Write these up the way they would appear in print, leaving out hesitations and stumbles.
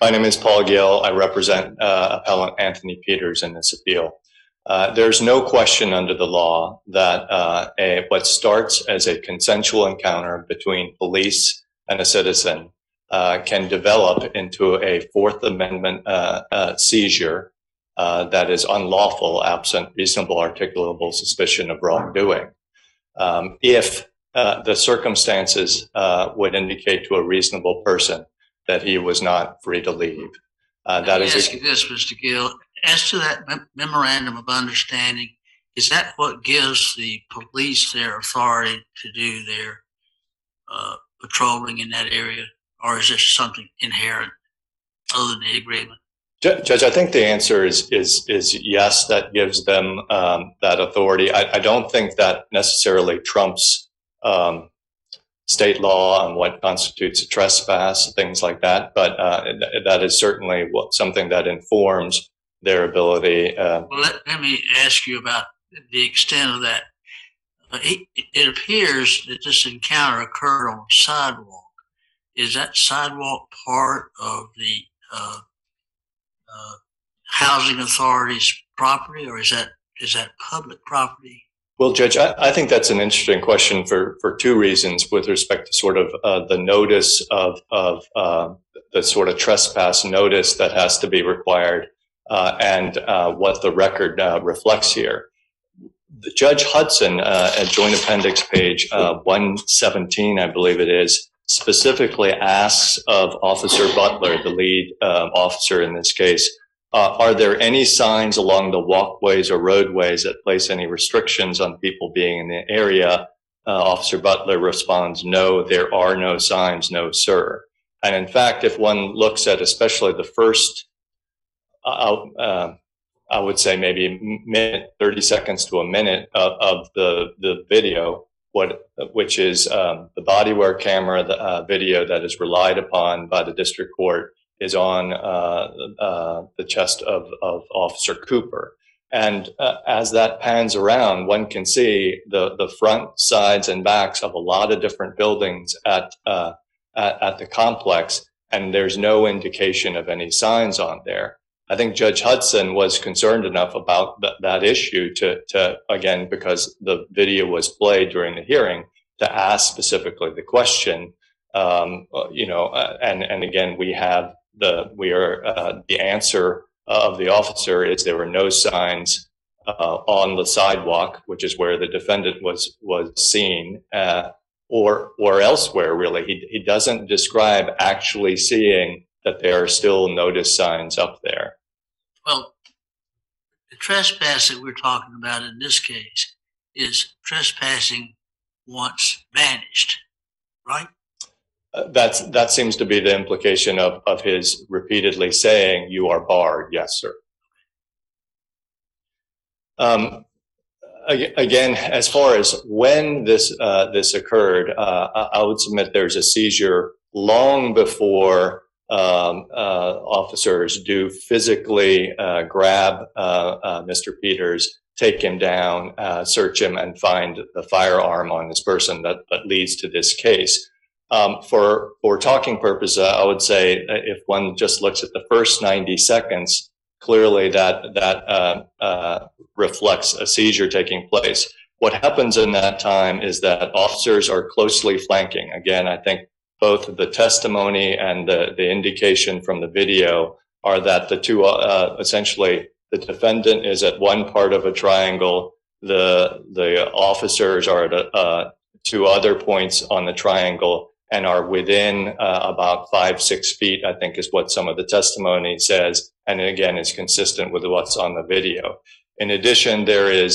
My name is Paul Gill. I represent appellant Anthony Peters in this appeal. There's no question under the law that what starts as a consensual encounter between police and a citizen can develop into a Fourth Amendment seizure that is unlawful absent reasonable articulable suspicion of wrongdoing. If the circumstances would indicate to a reasonable person that he was not free to leave. Let me ask you this, Mr. Gill. As to that memorandum of understanding, is that what gives the police their authority to do their patrolling in that area, or is there something inherent other than the agreement? Judge, I think the answer is yes, that gives them that authority. I don't think that necessarily trumps state law on what constitutes a trespass, things like that, but that is certainly something that informs their ability. Well, let me ask you about the extent of that. It appears that this encounter occurred on a sidewalk. Is that sidewalk part of the housing authority's property, or is that public property? Well, Judge, I think that's an interesting question for two reasons with respect to sort of the notice of the sort of trespass notice that has to be required and what the record reflects here. Judge Hudson at Joint Appendix page 117, I believe it is, specifically asks of Officer Butler, the lead officer in this case, are there any signs along the walkways or roadways that place any restrictions on people being in the area? Officer Butler responds, no, there are no signs, no, sir. And in fact, if one looks at especially the first, I would say maybe 30 seconds to a minute of the video, which is the body-worn camera video that is relied upon by the district court, is on the chest of Officer Cooper. And as that pans around, one can see the front, sides, and backs of a lot of different buildings at the complex, and there's no indication of any signs on there. I think Judge Hudson was concerned enough about that issue to, again, because the video was played during the hearing, to ask specifically the question, and again, the answer of the officer is there were no signs on the sidewalk, which is where the defendant was seen, or elsewhere, really. He doesn't describe actually seeing that there are still notice signs up there. Well, the trespass that we're talking about in this case is trespassing once vanished, right? That seems to be the implication of his repeatedly saying, you are barred. Yes, sir. Again, as far as when this occurred, I would submit there's a seizure long before officers do physically grab Mr. Peters, take him down, search him, and find the firearm on this person that leads to this case. For talking purposes, I would say if one just looks at the first 90 seconds, clearly that reflects a seizure taking place. What happens in that time is that officers are closely flanking. Again, I think both the testimony and the indication from the video are that the two, essentially, the defendant is at one part of a triangle, the officers are at two other points on the triangle, and are within about 5-6 feet, I think is what some of the testimony says, and again is consistent with what's on the video. In addition, there is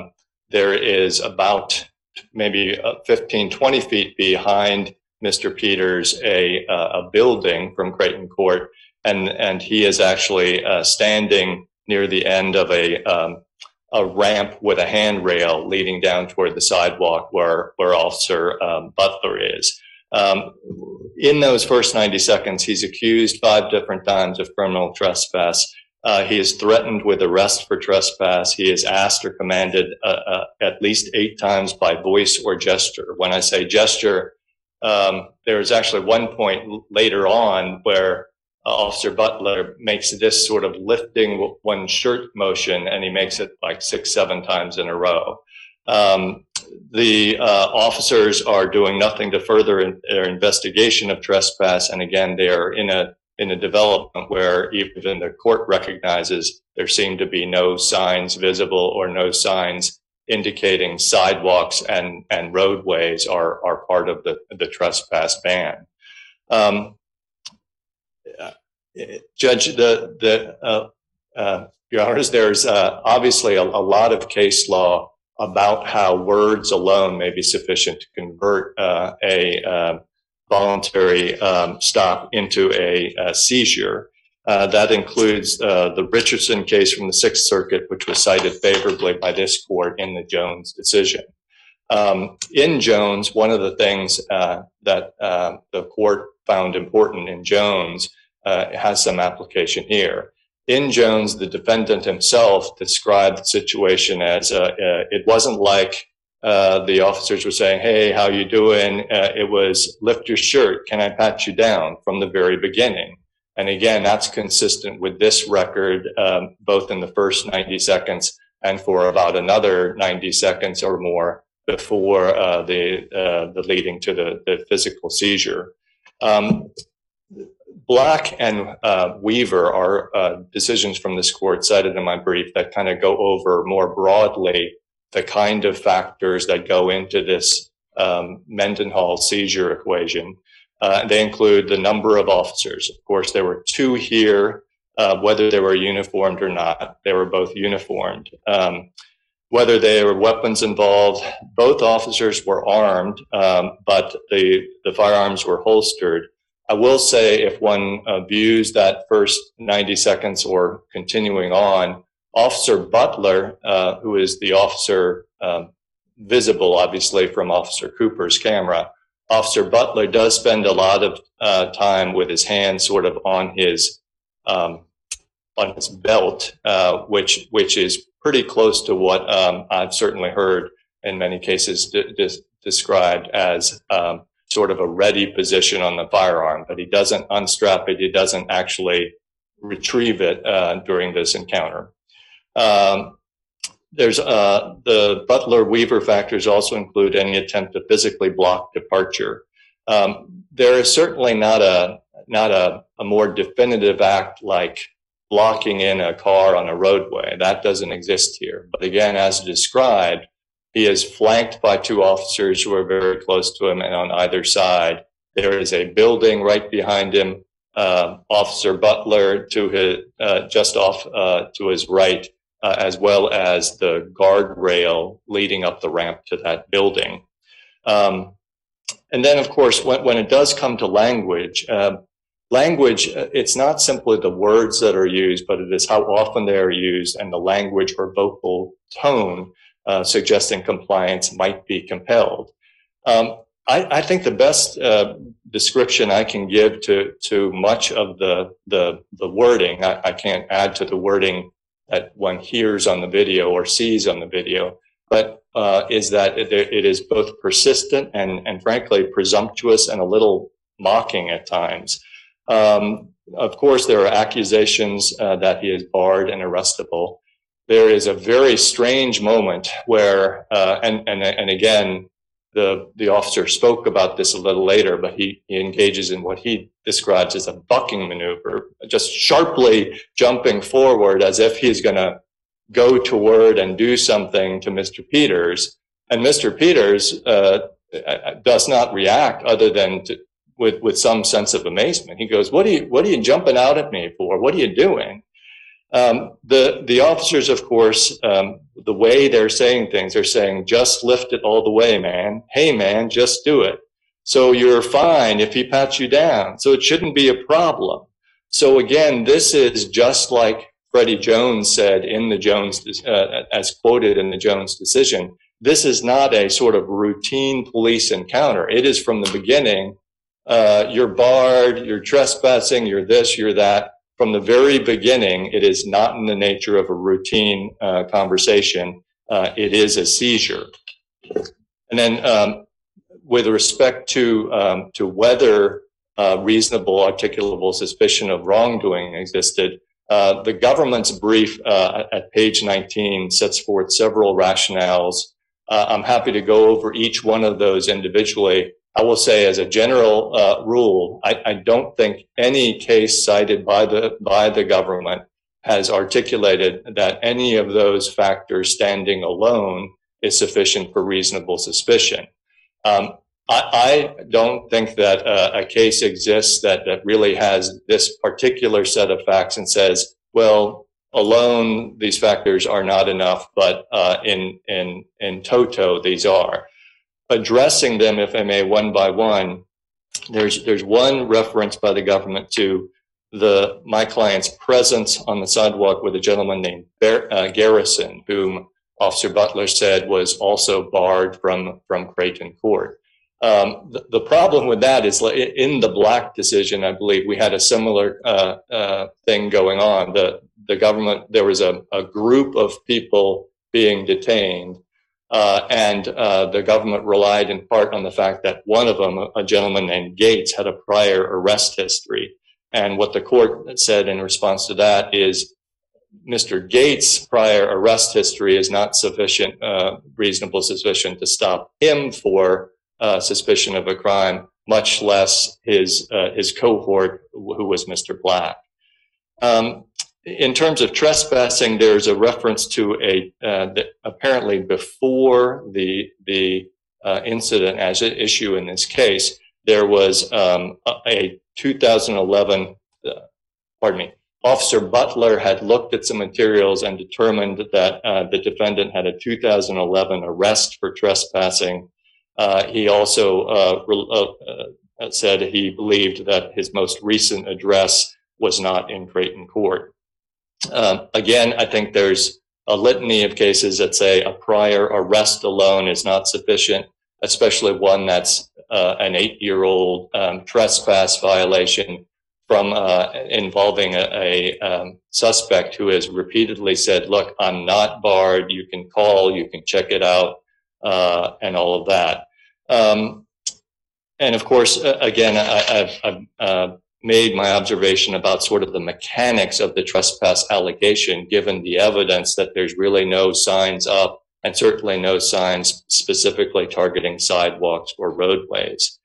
about maybe 15-20 feet behind Mr. Peters a building from Creighton Court, and he is actually standing near the end of a ramp with a handrail leading down toward the sidewalk where Officer Butler is. In those first 90 seconds, he's accused 5 different times of criminal trespass. He is threatened with arrest for trespass. He is asked or commanded at least 8 times by voice or gesture. When I say gesture, there is actually one point later on where Officer Butler makes this sort of lifting one shirt motion, and he makes it like 6-7 times in a row. The officers are doing nothing to further their investigation of trespass, and again, they are in a development where even the court recognizes there seem to be no signs visible or no signs indicating sidewalks and roadways are part of the trespass ban. Judge, Your Honors, there's obviously a lot of case law about how words alone may be sufficient to convert a voluntary stop into a seizure. That includes the Richardson case from the Sixth Circuit, which was cited favorably by this court in the Jones decision. In Jones, one of the things that the court found important in Jones has some application here. In Jones, the defendant himself described the situation as it wasn't like the officers were saying, "Hey, how you doing?" It was, "Lift your shirt. Can I pat you down?" from the very beginning. And again, that's consistent with this record, both in the first 90 seconds and for about another 90 seconds or more before the leading to the physical seizure. Black and Weaver are decisions from this court cited in my brief that kind of go over more broadly the kind of factors that go into this Mendenhall seizure equation. They include the number of officers. Of course, there were 2 here, whether they were uniformed or not. They were both uniformed. Whether there were weapons involved, both officers were armed, but the firearms were holstered. I will say, if one views that first 90 seconds or continuing on, Officer Butler, who is the officer visible, obviously, from Officer Cooper's camera, Officer Butler does spend a lot of time with his hands sort of on his belt, which is pretty close to what I've certainly heard in many cases described as sort of a ready position on the firearm, but he doesn't unstrap it. He doesn't actually retrieve it during this encounter. There's the Butler-Weaver factors also include any attempt to physically block departure. There is certainly not a more definitive act like blocking in a car on a roadway. That doesn't exist here. But again, as described, he is flanked by 2 officers who are very close to him, and on either side, there is a building right behind him. Officer Butler to his just off to his right, as well as the guardrail leading up the ramp to that building. And then, of course, when it does come to language, it's not simply the words that are used, but it is how often they are used and the language or vocal tone suggesting compliance might be compelled. I think the best description I can give to much of the wording, I can't add to the wording that one hears on the video or sees on the video, but is that it is both persistent and frankly presumptuous and a little mocking at times. Of course, there are accusations that he is barred and arrestable. There is a very strange moment where, and again, the officer spoke about this a little later, but he engages in what he describes as a bucking maneuver, just sharply jumping forward as if he's going to go toward and do something to Mr. Peters. And Mr. Peters does not react other than with some sense of amazement. He goes, what are you jumping out at me for? What are you doing? The officers, of course, the way they're saying things, they're saying, just lift it all the way, man. Hey, man, just do it. So you're fine if he pats you down. So it shouldn't be a problem. So again, this is just like Freddie Jones said in the Jones, as quoted in the Jones decision. This is not a sort of routine police encounter. It is from the beginning, you're barred, you're trespassing, you're this, you're that. From the very beginning, it is not in the nature of a routine conversation. It is a seizure. And then with respect to whether reasonable articulable suspicion of wrongdoing existed. The government's brief at page 19 sets forth several rationales. I'm happy to go over each one of those individually. I will say, as a general rule, I don't think any case cited by the government has articulated that any of those factors standing alone is sufficient for reasonable suspicion. I don't think that a case exists that really has this particular set of facts and says, well, alone these factors are not enough, but in toto these are. Addressing them, if I may, one by one, there's one reference by the government to my client's presence on the sidewalk with a gentleman named Garrison, whom Officer Butler said was also barred from Creighton Court. The problem with that is, in the Black decision, I believe we had a similar thing going on. The government, there was a group of people being detained, and the government relied in part on the fact that one of them, a gentleman named Gates, had a prior arrest history. And what the court said in response to that is, Mr. Gates' prior arrest history is not sufficient, reasonable suspicion to stop him for suspicion of a crime, much less his cohort, who was Mr. Black. In terms of trespassing, there's a reference to apparently before the incident as an issue in this case, there was a 2011, Officer Butler had looked at some materials and determined that the defendant had a 2011 arrest for trespassing. He also said he believed that his most recent address was not in Creighton Court. Again, I think there's a litany of cases that say a prior arrest alone is not sufficient, especially one that's an 8-year-old trespass violation from involving a suspect who has repeatedly said, look, I'm not barred, you can call, you can check it out, and all of that. And of course, again, I've made my observation about sort of the mechanics of the trespass allegation, given the evidence that there's really no signs up, and certainly no signs specifically targeting sidewalks or roadways.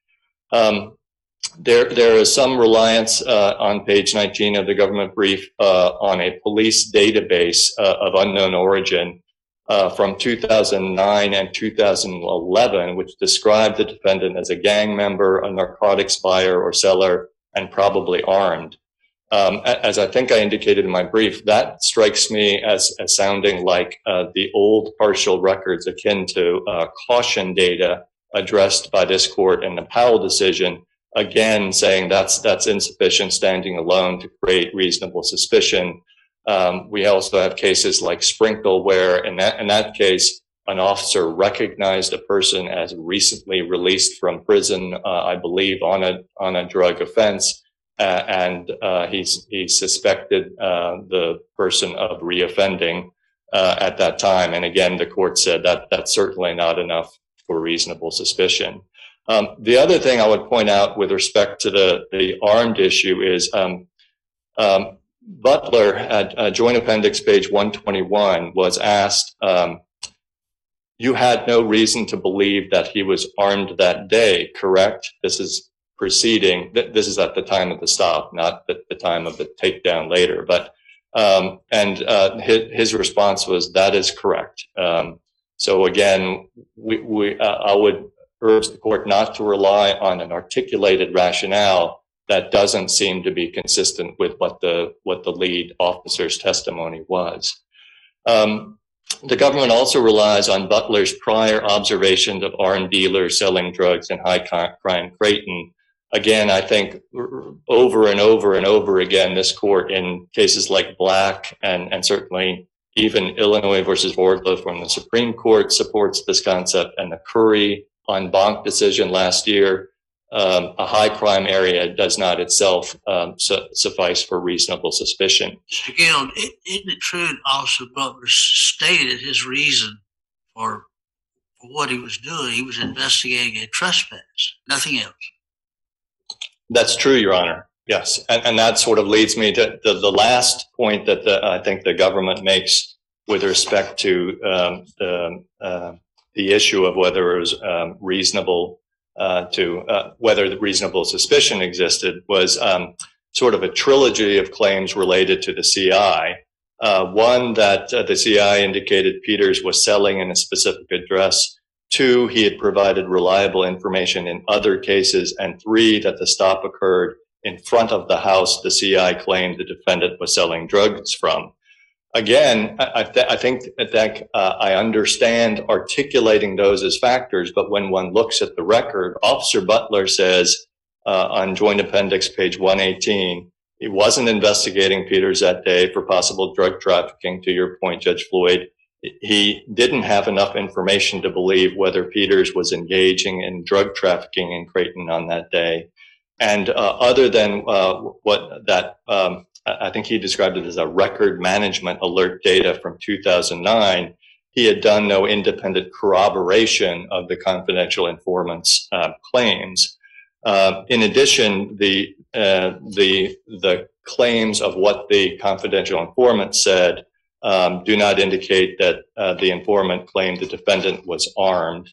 There is some reliance on page 19 of the government brief on a police database of unknown origin from 2009 and 2011, which described the defendant as a gang member, a narcotics buyer or seller, and probably armed. As I think I indicated in my brief, that strikes me as sounding like the old partial records akin to caution data addressed by this court in the Powell decision, again saying that's insufficient standing alone to create reasonable suspicion. We also have cases like Sprinkle, where in that case, an officer recognized a person as recently released from prison, I believe, on a drug offense, and he suspected the person of reoffending at that time. And again, the court said that that's certainly not enough for reasonable suspicion. The other thing I would point out with respect to the armed issue is Butler at Joint Appendix page 121 was asked, you had no reason to believe that he was armed that day, correct? This is preceding, this is at the time of the stop, not at the time of the takedown later. But his response was, that is correct. So again, I would urge the court not to rely on an articulated rationale that doesn't seem to be consistent with what the lead officer's testimony was. The government also relies on Butler's prior observations of armed dealers selling drugs in high crime Creighton. Again, I think over and over and over again, this court in cases like Black and certainly even Illinois versus Wardlow from the Supreme Court supports this concept, and the Curry en banc decision last year, a high crime area does not itself suffice for reasonable suspicion. Mr. Gill, isn't it true that Officer Butler stated his reason for what he was doing? He was investigating a trespass, nothing else. That's true, Your Honor. Yes, and that sort of leads me to the last point that I think the government makes with respect to the issue of whether it was reasonable whether the reasonable suspicion existed was sort of a trilogy of claims related to the CI. One, that the CI indicated Peters was selling in a specific address. Two, he had provided reliable information in other cases. And three, that the stop occurred in front of the house the CI claimed the defendant was selling drugs from. Again, I think that I understand articulating those as factors, but when one looks at the record, Officer Butler says on Joint Appendix page 118, he wasn't investigating Peters that day for possible drug trafficking, to your point, Judge Floyd. He didn't have enough information to believe whether Peters was engaging in drug trafficking in Creighton on that day. And other than I think he described it as a record management alert data from 2009, he had done no independent corroboration of the confidential informant's claims. In addition, the claims of what the confidential informant said do not indicate that the informant claimed the defendant was armed.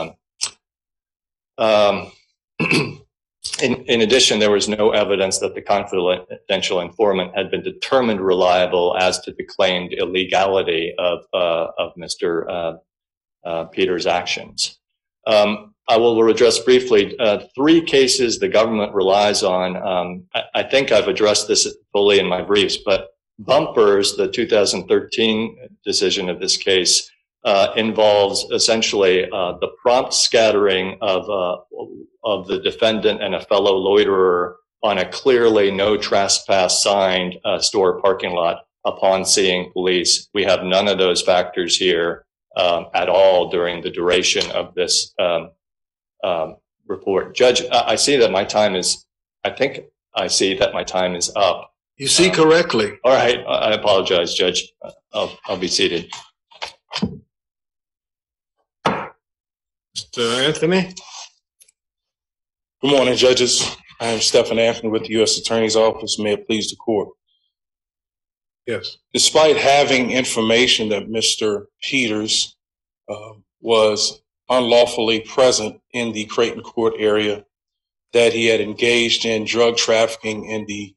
In addition, there was no evidence that the confidential informant had been determined reliable as to the claimed illegality of Mr. Peters' actions. I will address briefly three cases the government relies on. I think I've addressed this fully in my briefs, but Bumpers, the 2013 decision of this case, involves essentially the prompt scattering of the defendant and a fellow loiterer on a clearly no trespass signed store parking lot upon seeing police. We have none of those factors here at all during the duration of this report. Judge, I see that my time is, up. You see correctly. All right. I apologize, Judge. I'll be seated. Mr. Anthony? Good morning, judges. I am Stephen Anthony with the U.S. Attorney's Office. May it please the court. Yes. Despite having information that Mr. Peters was unlawfully present in the Creighton Court area, that he had engaged in drug trafficking in the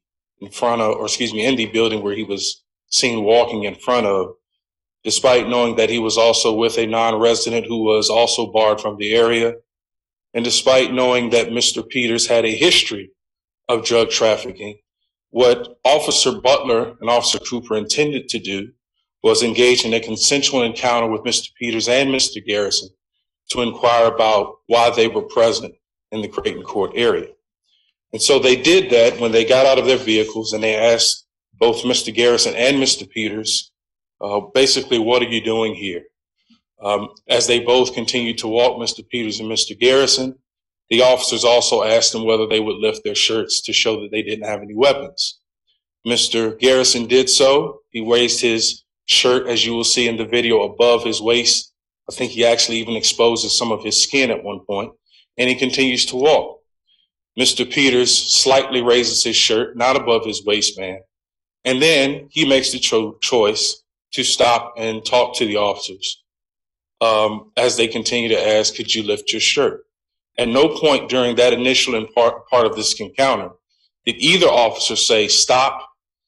building where he was seen walking in front of, despite knowing that he was also with a non-resident who was also barred from the area, and despite knowing that Mr. Peters had a history of drug trafficking, what Officer Butler and Officer Cooper intended to do was engage in a consensual encounter with Mr. Peters and Mr. Garrison to inquire about why they were present in the Creighton Court area. And so they did that when they got out of their vehicles and they asked both Mr. Garrison and Mr. Peters, basically, what are you doing here? As they both continued to walk, Mr. Peters and Mr. Garrison, the officers also asked them whether they would lift their shirts to show that they didn't have any weapons. Mr. Garrison did so. He raised his shirt, as you will see in the video, above his waist. I think he actually even exposes some of his skin at one point, and he continues to walk. Mr. Peters slightly raises his shirt, not above his waistband, and then he makes the choice to stop and talk to the officers as they continue to ask, could you lift your shirt? At no point during that initial part of this encounter did either officer say, stop,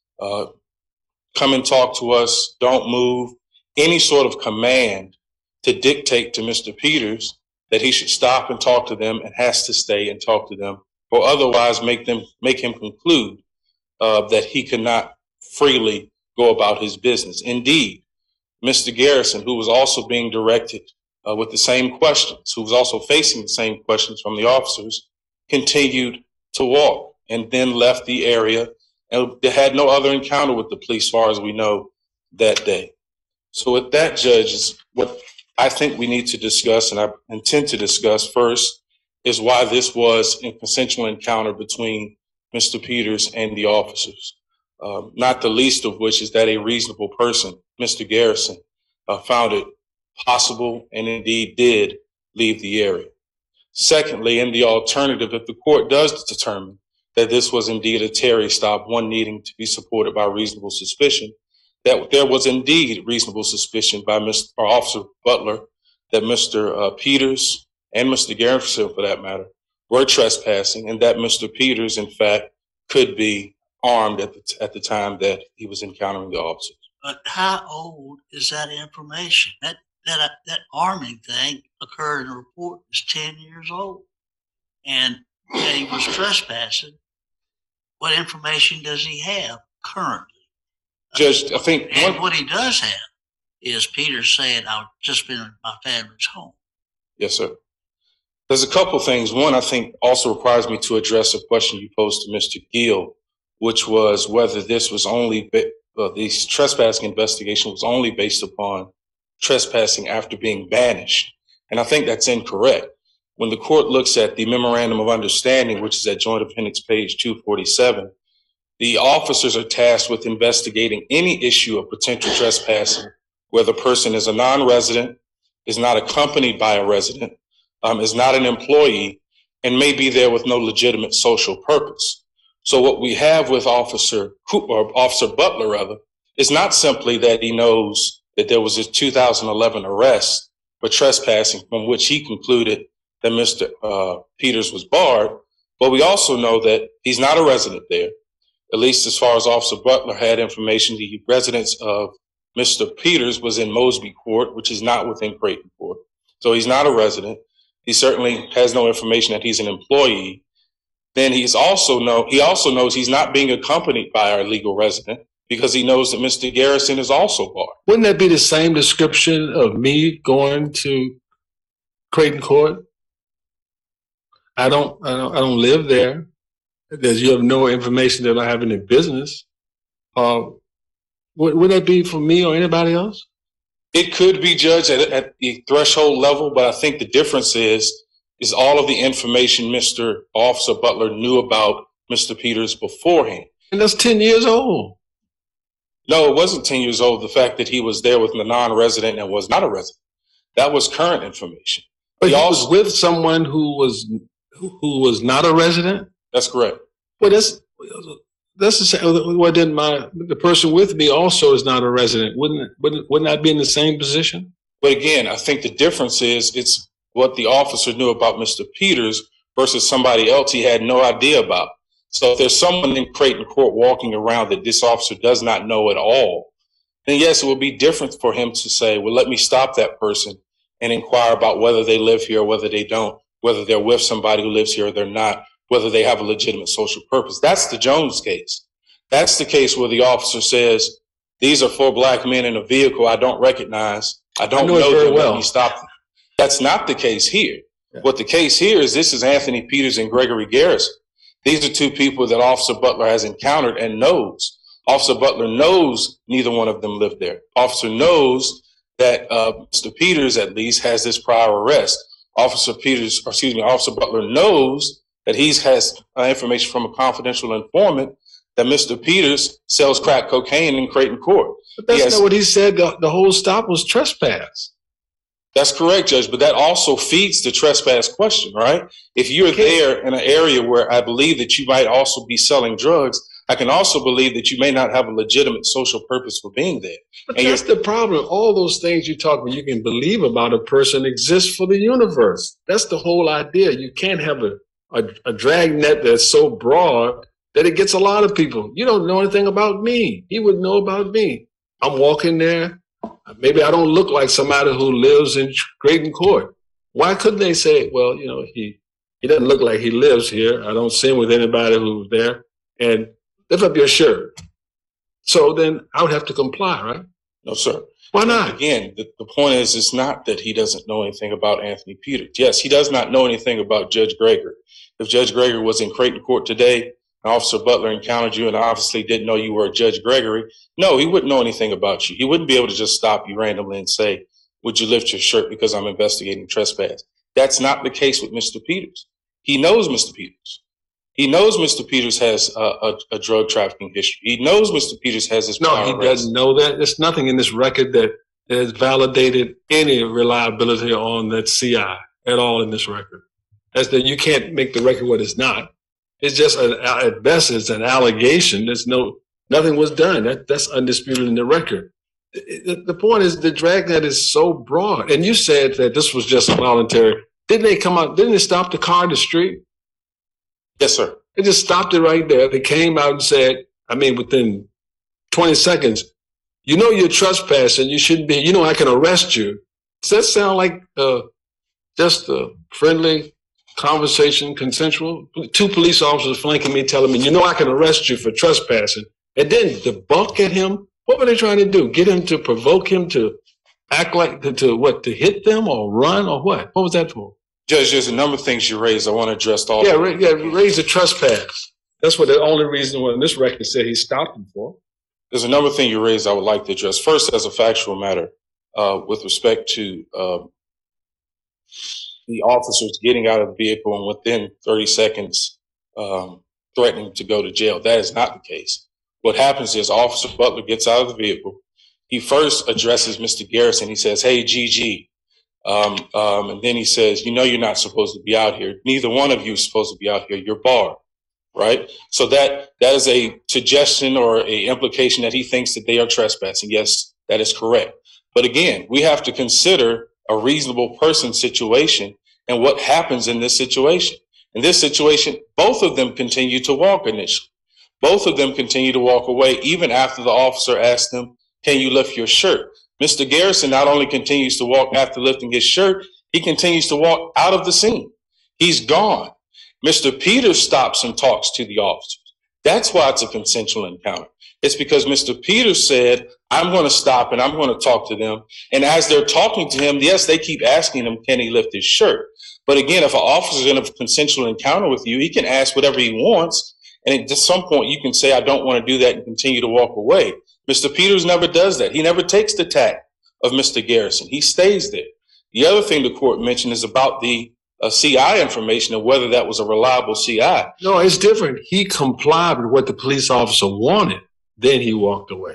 come and talk to us, don't move, any sort of command to dictate to Mr. Peters that he should stop and talk to them and has to stay and talk to them, or otherwise make him conclude that he could not freely go about his business. Indeed, Mr. Garrison, who was also being directed with the same questions, who was also facing the same questions from the officers, continued to walk and then left the area and they had no other encounter with the police, as far as we know, that day. So with that, judges, what I think we need to discuss, and I intend to discuss first, is why this was a consensual encounter between Mr. Peters and the officers. Not the least of which is that a reasonable person, Mr. Garrison, found it possible and indeed did leave the area. Secondly, in the alternative, if the court does determine that this was indeed a Terry stop, one needing to be supported by reasonable suspicion, that there was indeed reasonable suspicion by Officer Butler that Mr. Peters and Mr. Garrison, for that matter, were trespassing, and that Mr. Peters, in fact, could be armed at the time that he was encountering the officers. But how old is that information? That arming thing occurred in a report was 10 years old, and that he was trespassing. What information does he have currently? Judge, I think what he does have is Peters saying, "I've just been in my family's home." Yes, sir. There's a couple things. One, I think, also requires me to address a question you posed to Mr. Gill, which was whether this was only this trespassing investigation was only based upon trespassing after being banished. And I think that's incorrect. When the court looks at the Memorandum of Understanding, which is at Joint Appendix page 247, the officers are tasked with investigating any issue of potential trespassing where the person is a non-resident, is not accompanied by a resident, is not an employee, and may be there with no legitimate social purpose. So what we have with Officer Butler, is not simply that he knows that there was a 2011 arrest for trespassing from which he concluded that Mr. Peters was barred, but we also know that he's not a resident there. At least as far as Officer Butler had information, the residence of Mr. Peters was in Mosby Court, which is not within Creighton Court. So he's not a resident. He certainly has no information that he's an employee. Then he also knows he's not being accompanied by our legal resident because he knows that Mr. Garrison is also barred. Wouldn't that be the same description of me going to Creighton Court? I don't live there. Because you have no information that I have any business. Would that be for me or anybody else? It could be, Judge, at the threshold level, but I think the difference is all of the information Mr. Officer Butler knew about Mr. Peters beforehand. And that's 10 years old. No, it wasn't 10 years old. The fact that he was there with a non-resident and was not a resident. That was current information. But he was with someone who was not a resident? That's correct. Well, that's the same. Well, then the person with me also is not a resident. Wouldn't I be in the same position? But again, I think the difference is it's what the officer knew about Mr. Peters versus somebody else he had no idea about. So if there's someone in Creighton Court walking around that this officer does not know at all, then yes, it would be different for him to say, well, let me stop that person and inquire about whether they live here or whether they don't, whether they're with somebody who lives here or they're not, whether they have a legitimate social purpose. That's the Jones case. That's the case where the officer says, these are 4 black men in a vehicle I don't recognize. I don't know them. Let me stop them. That's not the case here. Yeah. What the case here is this is Anthony Peters and Gregory Garrison. These are 2 people that Officer Butler has encountered and knows. Officer Butler knows neither one of them lived there. Officer knows that Mr. Peters at least has this prior arrest. Officer Butler knows that he has information from a confidential informant that Mr. Peters sells crack cocaine in Creighton Court. But that's not what he said. The whole stop was trespass. That's correct, Judge, but that also feeds the trespass question, right? If you're there in an area where I believe that you might also be selling drugs, I can also believe that you may not have a legitimate social purpose for being there. But that's the problem. All those things you talk about, you can believe about a person exist for the universe. That's the whole idea. You can't have a dragnet that's so broad that it gets a lot of people. You don't know anything about me. He would know about me. I'm walking there. Maybe I don't look like somebody who lives in Creighton Court. Why couldn't they say, well, he doesn't look like he lives here. I don't see him with anybody who's there. And lift up your shirt. So then I would have to comply, right? No, sir. Why not? Again, the point is, it's not that he doesn't know anything about Anthony Peters. Yes, he does not know anything about Judge Greger. If Judge Greger was in Creighton Court today, and Officer Butler encountered you and obviously didn't know you were Judge Gregory, no, he wouldn't know anything about you. He wouldn't be able to just stop you randomly and say, would you lift your shirt because I'm investigating trespass? That's not the case with Mr. Peters. He knows Mr. Peters. He knows Mr. Peters has a drug trafficking history. He knows Mr. Peters has his prior No, he doesn't know that. There's nothing in this record that has validated any reliability on that CI at all in this record. That's that you can't make the record what it's not. It's just at best it's an allegation. Nothing was done. That's undisputed in the record. The point is the dragnet is so broad. And you said that this was just voluntary. Didn't they come out? Didn't they stop the car in the street? Yes, sir. They just stopped it right there. They came out and said, within 20 seconds, you're trespassing. You shouldn't be. I can arrest you. Does that sound like just a friendly conversation, consensual? Two police officers flanking me, telling me, I can arrest you for trespassing. And then to buck at him. What were they trying to do? Get him to provoke him to act like to hit them or run or what? What was that for? Judge, there's a number of things you raised. I want to address all. Raise the trespass. That's what the only reason when this record said he stopped him for. There's a number of things you raised I would like to address. First, as a factual matter, with respect to the officers getting out of the vehicle and within 30 seconds threatening to go to jail. That is not the case. What happens is Officer Butler gets out of the vehicle. He first addresses Mr. Garrison. He says, "Hey, GG." And then he says, you're not supposed to be out here. Neither one of you is supposed to be out here. You're barred, right? So that is a suggestion or a implication that he thinks that they are trespassing. Yes, that is correct. But again, we have to consider a reasonable person situation and what happens in this situation. In this situation, both of them continue to walk initially. Both of them continue to walk away even after the officer asked them, "Can you lift your shirt?" Mr. Garrison not only continues to walk after lifting his shirt, he continues to walk out of the scene. He's gone. Mr. Peters stops and talks to the officers. That's why it's a consensual encounter. It's because Mr. Peters said, "I'm going to stop and I'm going to talk to them." And as they're talking to him, yes, they keep asking him, can he lift his shirt? But again, if an officer is in a consensual encounter with you, he can ask whatever he wants. And at some point you can say, "I don't want to do that," and continue to walk away. Mr. Peters never does that. He never takes the tack of Mr. Garrison. He stays there. The other thing the court mentioned is about the CI information and whether that was a reliable CI. No, it's different. He complied with what the police officer wanted. Then he walked away.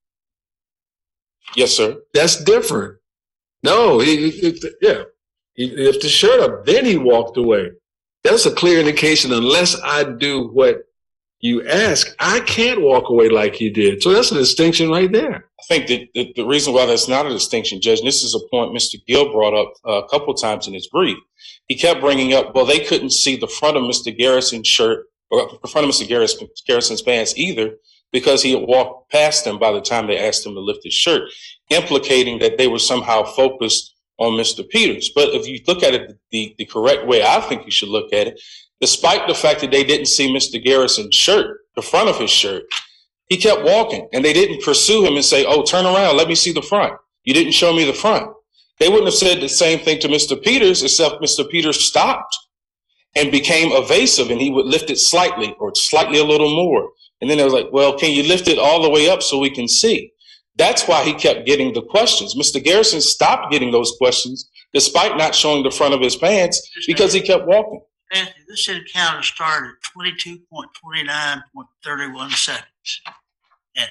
Yes, sir. That's different. No, he lifted the shirt up. Then he walked away. That's a clear indication. Unless I do what you ask, I can't walk away like he did. So that's a distinction right there. I think that the reason why that's not a distinction, Judge, and this is a point Mr. Gill brought up a couple of times in his brief. He kept bringing up, well, they couldn't see the front of Mr. Garrison's shirt or the front of Mr. Garrison's pants either because he had walked past them by the time they asked him to lift his shirt, implicating that they were somehow focused on Mr. Peters. But if you look at it the correct way, I think you should look at it, despite the fact that they didn't see Mr. Garrison's shirt, the front of his shirt, he kept walking and they didn't pursue him and say, "Oh, turn around, let me see the front. You didn't show me the front." They wouldn't have said the same thing to Mr. Peters, except Mr. Peters stopped and became evasive and he would lift it slightly or slightly a little more. And then they was like, "Well, can you lift it all the way up so we can see?" That's why he kept getting the questions. Mr. Garrison stopped getting those questions despite not showing the front of his pants because he kept walking. Anthony, this encounter started at 22.29.31 seconds. At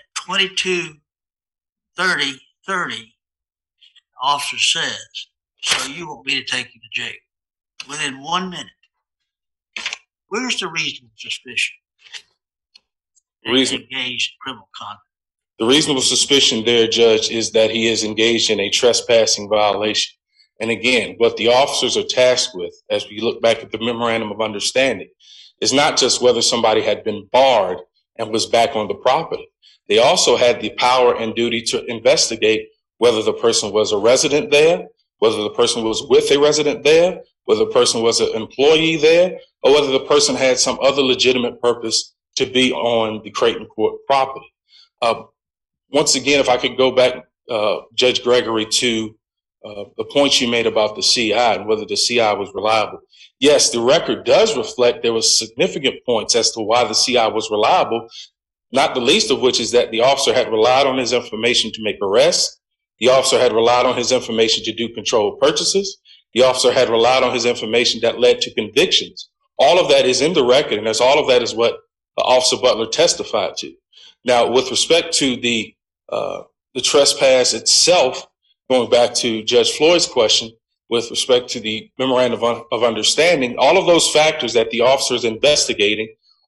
22:30, the officer says, "So you want me to take you to jail?" Within 1 minute. Where's the reasonable suspicion? Engaged in criminal conduct. The reasonable suspicion there, Judge, is that he is engaged in a trespassing violation. And again, what the officers are tasked with, as we look back at the memorandum of understanding, is not just whether somebody had been barred and was back on the property. They also had the power and duty to investigate whether the person was a resident there, whether the person was with a resident there, whether the person was an employee there, or whether the person had some other legitimate purpose to be on the Creighton Court property. Once again, if I could go back, Judge Gregory, to the points you made about the CI and whether the CI was reliable. Yes, the record does reflect there was significant points as to why the CI was reliable, not the least of which is that the officer had relied on his information to make arrests. The officer had relied on his information to do controlled purchases. The officer had relied on his information that led to convictions. All of that is in the record, and all of that is what Officer Butler testified to. Now, with respect to the trespass itself, going back to Judge Floyd's question, with respect to the memorandum of understanding, all of those factors that the officer is investigating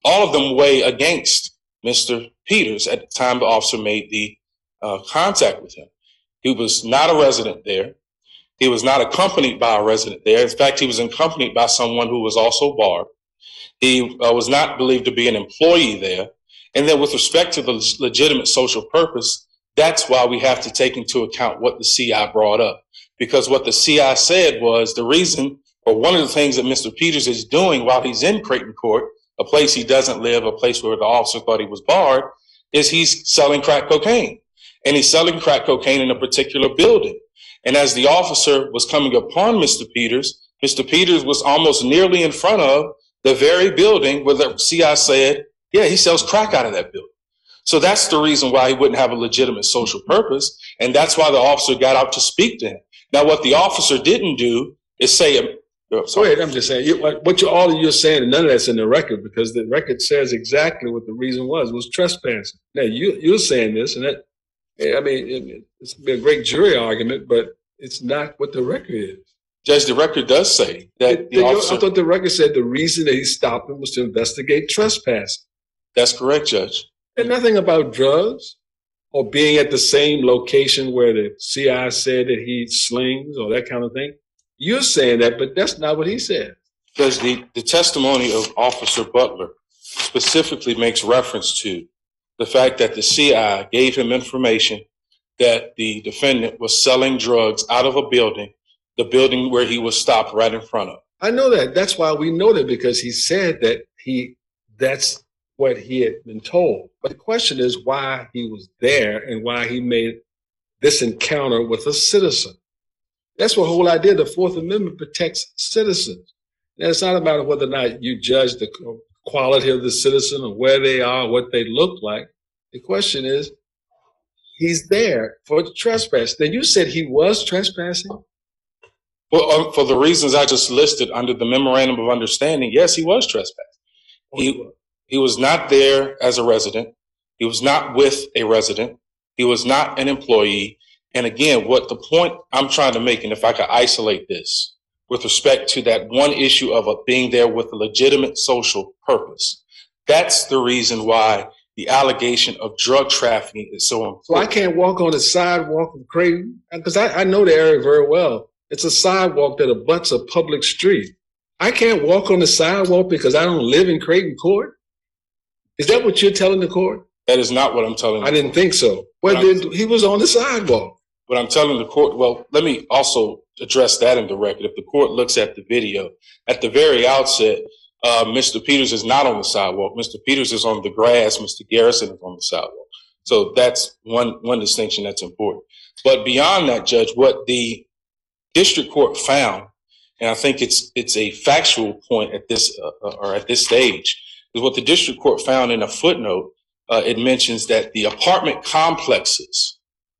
all of them weigh against Mr. Peters at the time the officer made the contact with him. He was not a resident there. He was not accompanied by a resident there. In fact, he was accompanied by someone who was also barred. He was not believed to be an employee there. And then with respect to the legitimate social purpose, that's why we have to take into account what the CI brought up. Because what the CI said was the reason, or one of the things that Mr. Peters is doing while he's in Creighton Court, a place he doesn't live, a place where the officer thought he was barred, is he's selling crack cocaine. And he's selling crack cocaine in a particular building. And as the officer was coming upon Mr. Peters was almost nearly in front of the very building where the CI said, yeah, he sells crack out of that building. So that's the reason why he wouldn't have a legitimate social purpose. And that's why the officer got out to speak to him. Now, what the officer didn't do is say, sorry, I'm just saying, all of you're saying, and none of that's in the record, because the record says exactly what the reason was trespassing. Now, you're saying this, and that, I mean, it's been a great jury argument, but it's not what the record is. Judge, the record does say that the officer... I thought the record said the reason that he stopped him was to investigate trespassing. That's correct, Judge. And nothing about drugs or being at the same location where the CI said that he slings or that kind of thing. You're saying that, but that's not what he said. Because the testimony of Officer Butler specifically makes reference to the fact that the CI gave him information that the defendant was selling drugs out of a building, the building where he was stopped right in front of. I know that. That's why we know that, because he said that that's what he had been told. But the question is why he was there and why he made this encounter with a citizen. That's what the whole idea. The Fourth Amendment protects citizens. And it's not about whether or not you judge the quality of the citizen or where they are, what they look like. The question is, he's there for the trespass. Then you said he was trespassing? Well, for the reasons I just listed under the memorandum of understanding, yes, he was trespassing. He was not there as a resident. He was not with a resident. He was not an employee. And again, what the point I'm trying to make, and if I could isolate this with respect to that one issue of being there with a legitimate social purpose, that's the reason why the allegation of drug trafficking is so important. So I can't walk on the sidewalk of Creighton, because I know the area very well. It's a sidewalk that abuts a public street. I can't walk on the sidewalk because I don't live in Creighton Court? Is that what you're telling the court? That is not what I'm telling you. I didn't think so. Well, then he was on the sidewalk. But I'm telling the court, well, let me also address that in the record. If the court looks at the video, at the very outset, Mr. Peters is not on the sidewalk. Mr. Peters is on the grass. Mr. Garrison is on the sidewalk. So that's one distinction that's important. But beyond that, Judge, what the district court found, and I think it's a factual point at this stage, is what the district court found in a footnote. It mentions that the apartment complexes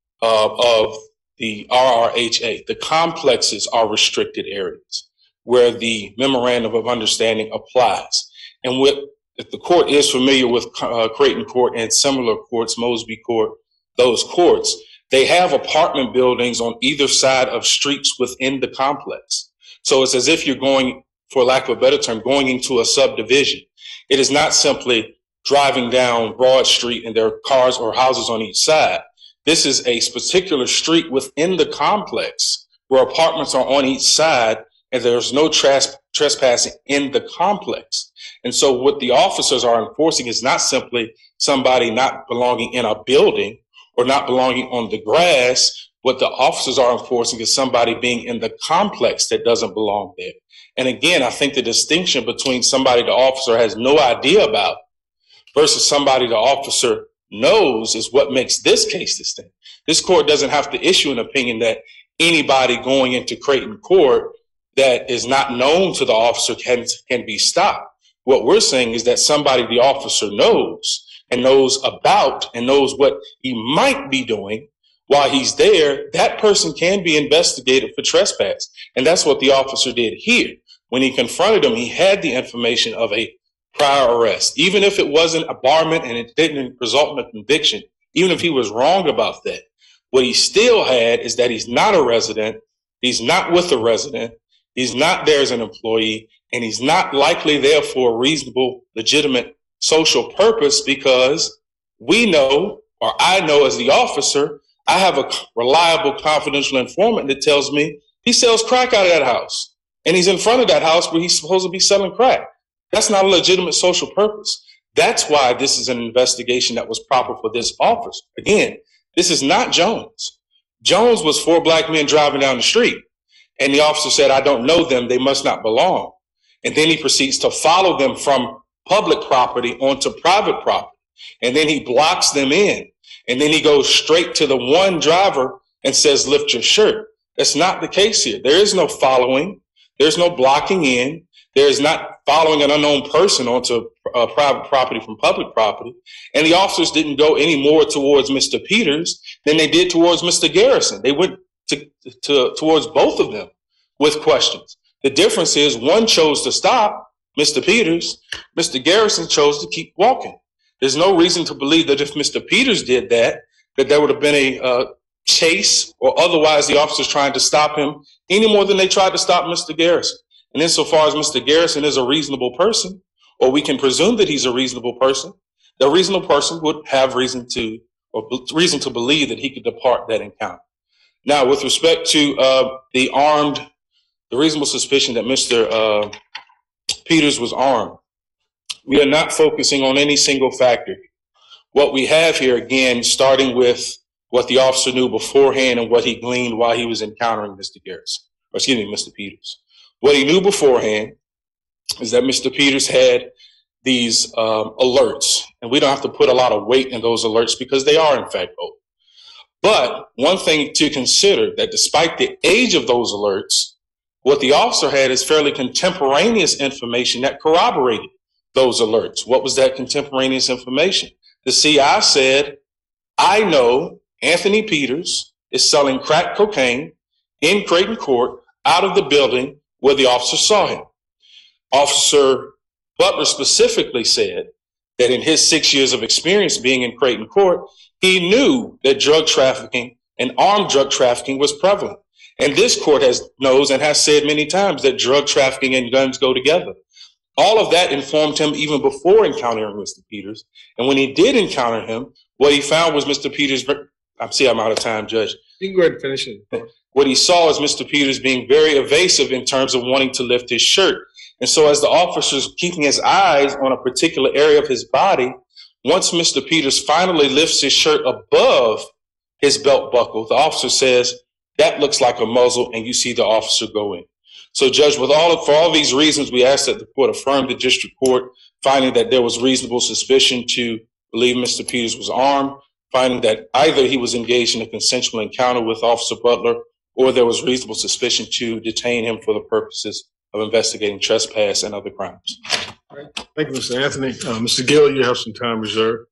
of the RRHA, the complexes are restricted areas where the memorandum of understanding applies. And if the court is familiar with Creighton Court and similar courts, Mosby Court, those courts, they have apartment buildings on either side of streets within the complex. So it's as if you're going, for lack of a better term, going into a subdivision. It is not simply driving down Broad Street and there are cars or houses on each side. This is a particular street within the complex where apartments are on each side and there's no trespassing in the complex. And so what the officers are enforcing is not simply somebody not belonging in a building or not belonging on the grass. What the officers are enforcing is somebody being in the complex that doesn't belong there. And again, I think the distinction between somebody the officer has no idea about versus somebody the officer knows is what makes this case distinct. This court doesn't have to issue an opinion that anybody going into Creighton Court that is not known to the officer can be stopped. What we're saying is that somebody the officer knows and knows about and knows what he might be doing while he's there, that person can be investigated for trespass. And that's what the officer did here. When he confronted him, he had the information of a prior arrest. Even if it wasn't a barment and it didn't result in a conviction, even if he was wrong about that, what he still had is that he's not a resident, he's not with a resident, he's not there as an employee, and he's not likely there for a reasonable, legitimate social purpose because we know, or I know as the officer, I have a reliable, confidential informant that tells me he sells crack out of that house. And he's in front of that house where he's supposed to be selling crack. That's not a legitimate social purpose. That's why this is an investigation that was proper for this officer. Again, this is not Jones. Jones was 4 black men driving down the street. And the officer said, I don't know them. They must not belong. And then he proceeds to follow them from public property onto private property. And then he blocks them in. And then he goes straight to the one driver and says, lift your shirt. That's not the case here. There is no following. There's no blocking in. There is not following an unknown person onto private property from public property. And the officers didn't go any more towards Mr. Peters than they did towards Mr. Garrison. They went towards both of them with questions. The difference is one chose to stop Mr. Peters. Mr. Garrison chose to keep walking. There's no reason to believe that if Mr. Peters did that, that there would have been a chase or otherwise the officers trying to stop him any more than they tried to stop Mr. Garrison. And insofar as Mr. Garrison is a reasonable person, or we can presume that he's a reasonable person, the reasonable person would have reason to believe that he could depart that encounter. Now, with respect to the reasonable suspicion that Mr. Peters was armed, we are not focusing on any single factor. What we have here, again, starting with what the officer knew beforehand and what he gleaned while he was encountering Mr. Peters. What he knew beforehand is that Mr. Peters had these alerts, and we don't have to put a lot of weight in those alerts because they are in fact old. But one thing to consider, that despite the age of those alerts, what the officer had is fairly contemporaneous information that corroborated those alerts. What was that contemporaneous information? The CI said, I know Anthony Peters is selling crack cocaine in Creighton Court out of the building where the officer saw him. Officer Butler specifically said that in his 6 years of experience being in Creighton Court, he knew that drug trafficking and armed drug trafficking was prevalent. And this court knows and has said many times that drug trafficking and guns go together. All of that informed him even before encountering Mr. Peters. And when he did encounter him, what he found was Mr. Peters, I'm out of time, Judge. You can go ahead and finish it. What he saw is Mr. Peters being very evasive in terms of wanting to lift his shirt. And so as the officer's keeping his eyes on a particular area of his body, once Mr. Peters finally lifts his shirt above his belt buckle, the officer says, that looks like a muzzle, and you see the officer go in. So, Judge, for all these reasons, we ask that the court affirm the district court, finding that there was reasonable suspicion to believe Mr. Peters was armed, finding that either he was engaged in a consensual encounter with Officer Butler, or there was reasonable suspicion to detain him for the purposes of investigating trespass and other crimes. All right. Thank you, Mr. Anthony. Mr. Gill, you have some time reserved.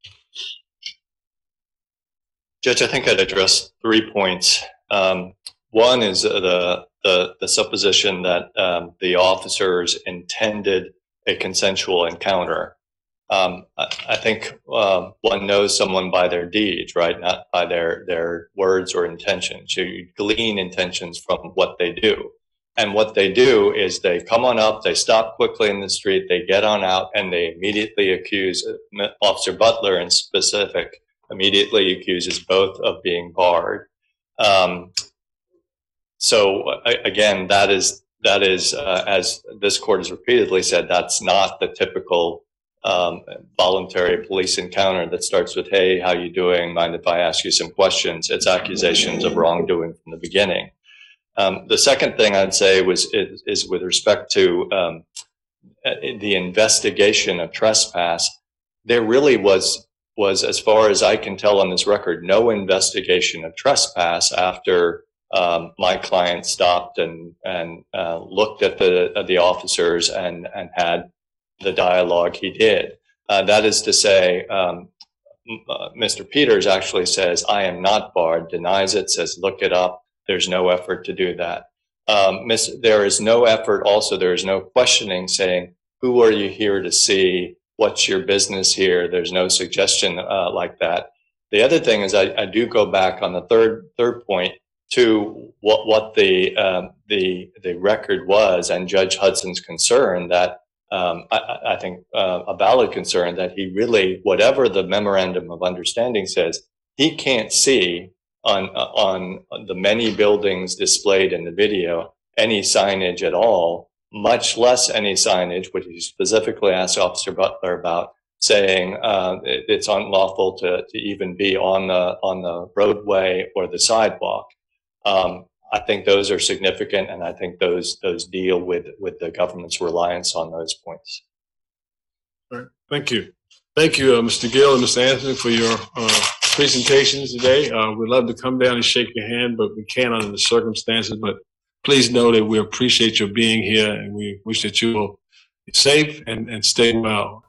Judge, I think I'd address 3 points. One is the supposition that the officers intended a consensual encounter. I think one knows someone by their deeds, right? Not by their words or intentions. You glean intentions from what they do. And what they do is they come on up, they stop quickly in the street, they get on out, and they immediately accuse Officer Butler in specific, immediately accuses both of being barred. So again, that is as this court has repeatedly said, that's not the typical voluntary police encounter that starts with, hey, how you doing? Mind if I ask you some questions? It's accusations of wrongdoing from the beginning. The second thing I'd say is with respect to the investigation of trespass, there really was, as far as I can tell on this record, no investigation of trespass after my client stopped and looked at the officers and had the dialogue he did. That is to say, Mr. Peters actually says, I am not barred, denies it, says, look it up. There's no effort to do that. There is no effort. Also, there is no questioning saying, who are you here to see? What's your business here? There's no suggestion like that. The other thing is I do go back on the third point to what the record was and Judge Hudson's concern that I think a valid concern that he really, whatever the memorandum of understanding says, he can't see on the many buildings displayed in the video any signage at all, much less any signage, which he specifically asked Officer Butler about, saying it's unlawful to even be on the roadway or the sidewalk. I think those are significant, and I think those deal with the government's reliance on those points. All right. Thank you. Thank you, Mr. Gill and Mr. Anthony, for your presentations today. We'd love to come down and shake your hand, but we can't under the circumstances. But please know that we appreciate your being here, and we wish that you will be safe and stay well.